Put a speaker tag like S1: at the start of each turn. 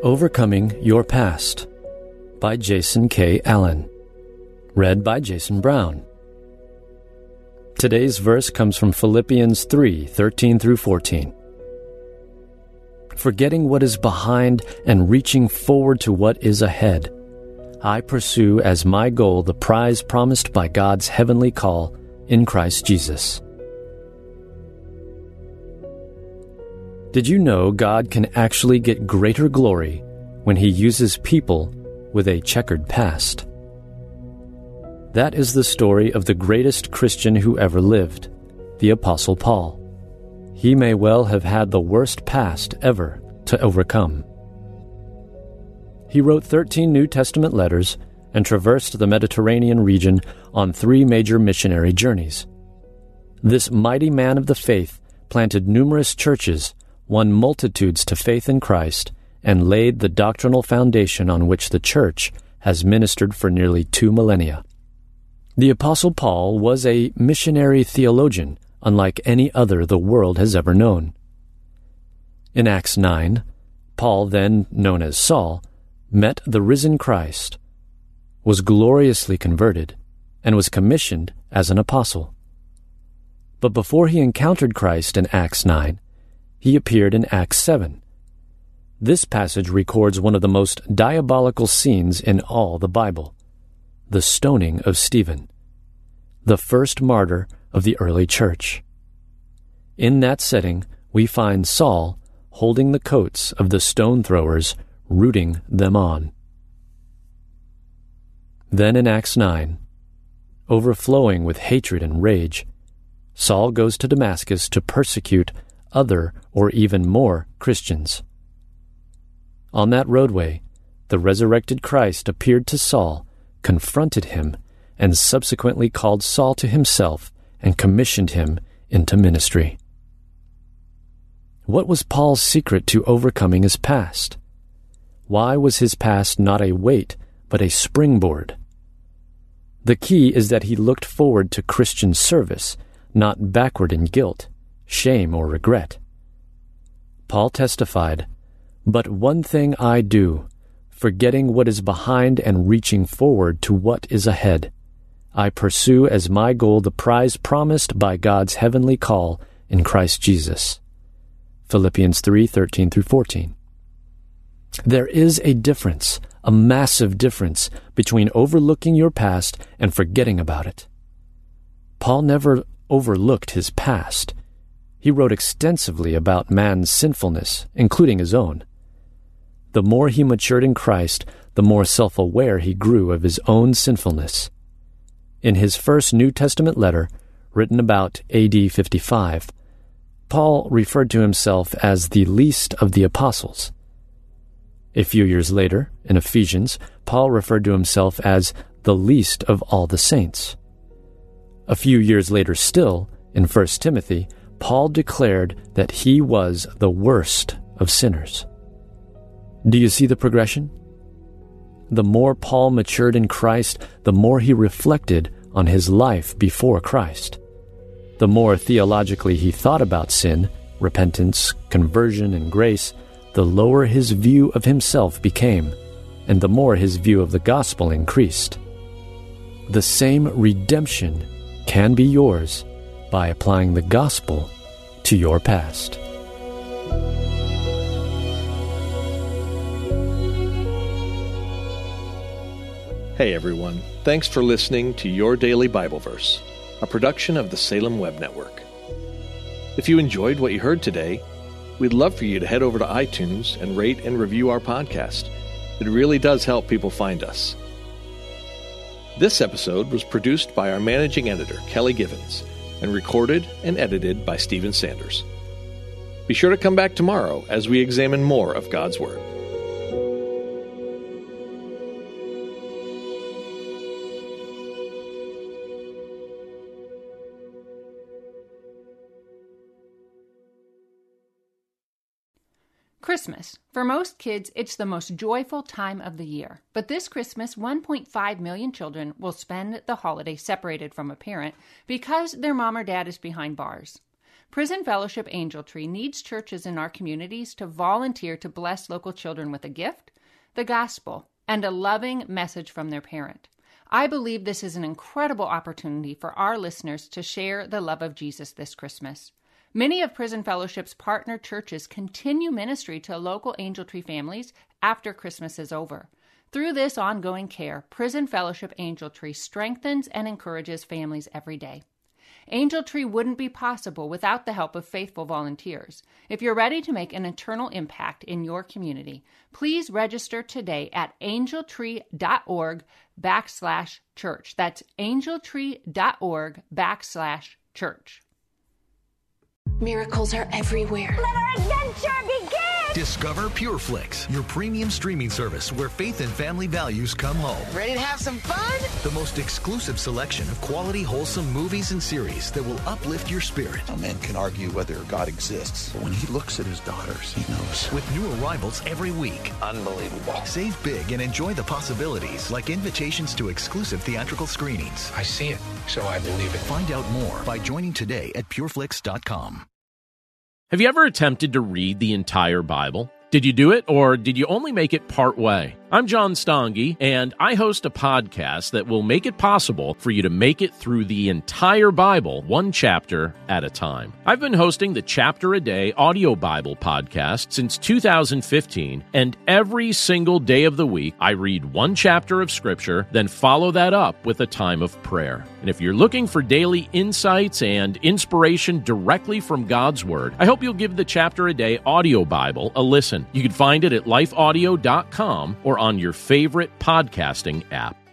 S1: Overcoming Your Past by Jason K. Allen. Read by Jason Brown. Today's verse comes from Philippians 3:13 through 14. Forgetting what is behind and reaching forward to what is ahead, I pursue as my goal the prize promised by God's heavenly call in Christ Jesus. Did you know God can actually get greater glory when He uses people with a checkered past? That is the story of the greatest Christian who ever lived, the Apostle Paul. He may well have had the worst past ever to overcome. He wrote 13 New Testament letters and traversed the Mediterranean region on 3 major missionary journeys. This mighty man of the faith planted numerous churches, won multitudes to faith in Christ, and laid the doctrinal foundation on which the church has ministered for nearly 2 millennia. The Apostle Paul was a missionary theologian unlike any other the world has ever known. In Acts 9, Paul, then known as Saul, met the risen Christ, was gloriously converted, and was commissioned as an apostle. But before he encountered Christ in Acts 9, he appeared in Acts 7. This passage records one of the most diabolical scenes in all the Bible, the stoning of Stephen, the first martyr of the early church. In that setting, we find Saul holding the coats of the stone throwers, rooting them on. Then in Acts 9, overflowing with hatred and rage, Saul goes to Damascus to persecute other or even more Christians. On that roadway, the resurrected Christ appeared to Saul, confronted him, and subsequently called Saul to himself and commissioned him into ministry. What was Paul's secret to overcoming his past? Why was his past not a weight, but a springboard? The key is that he looked forward to Christian service, not backward in guilt, shame, or regret. Paul testified, "But one thing I do, forgetting what is behind and reaching forward to what is ahead, I pursue as my goal the prize promised by God's heavenly call in Christ Jesus." Philippians 3:13 through 14. There is a difference, a massive difference, between overlooking your past and forgetting about it. Paul never overlooked his past. He wrote extensively about man's sinfulness, including his own. The more he matured in Christ, the more self-aware he grew of his own sinfulness. In his first New Testament letter, written about AD 55, Paul referred to himself as the least of the apostles. A few years later, in Ephesians, Paul referred to himself as the least of all the saints. A few years later still, in 1 Timothy, Paul declared that he was the worst of sinners. Do you see the progression? The more Paul matured in Christ, the more he reflected on his life before Christ. The more theologically he thought about sin, repentance, conversion, and grace, the lower his view of himself became, and the more his view of the gospel increased. The same redemption can be yours by applying the gospel to your past.
S2: Hey everyone, thanks for listening to Your Daily Bible Verse, a production of the Salem Web Network. If you enjoyed what you heard today, we'd love for you to head over to iTunes and rate and review our podcast. It really does help people find us. This episode was produced by our managing editor, Kelly Givens, and recorded and edited by Stephen Sanders. Be sure to come back tomorrow as we examine more of God's Word.
S3: Christmas. For most kids, it's the most joyful time of the year. But this Christmas, 1.5 million children will spend the holiday separated from a parent because their mom or dad is behind bars. Prison Fellowship Angel Tree needs churches in our communities to volunteer to bless local children with a gift, the gospel, and a loving message from their parent. I believe this is an incredible opportunity for our listeners to share the love of Jesus this Christmas. Many of Prison Fellowship's partner churches continue ministry to local Angel Tree families after Christmas is over. Through this ongoing care, Prison Fellowship Angel Tree strengthens and encourages families every day. Angel Tree wouldn't be possible without the help of faithful volunteers. If you're ready to make an eternal impact in your community, please register today at angeltree.org/church. That's angeltree.org/church.
S4: Miracles are everywhere.
S5: Let our adventure begin!
S6: Discover PureFlix, your premium streaming service where faith and family values come home.
S4: Ready to have some fun?
S6: The most exclusive selection of quality, wholesome movies and series that will uplift your spirit.
S7: A man can argue whether God exists, but when he looks at his daughters, he knows.
S6: With new arrivals every week.
S7: Unbelievable.
S6: Save big and enjoy the possibilities, like invitations to exclusive theatrical screenings.
S8: I see it, so I believe it.
S6: Find out more by joining today at pureflix.com.
S9: Have you ever attempted to read the entire Bible? Did you do it, or did you only make it part way? I'm John Stange, and I host a podcast that will make it possible for you to make it through the entire Bible, one chapter at a time. I've been hosting the Chapter a Day audio Bible podcast since 2015, and every single day of the week, I read one chapter of Scripture, then follow that up with a time of prayer. And if you're looking for daily insights and inspiration directly from God's Word, I hope you'll give the Chapter a Day audio Bible a listen. You can find it at lifeaudio.com or on your favorite podcasting app.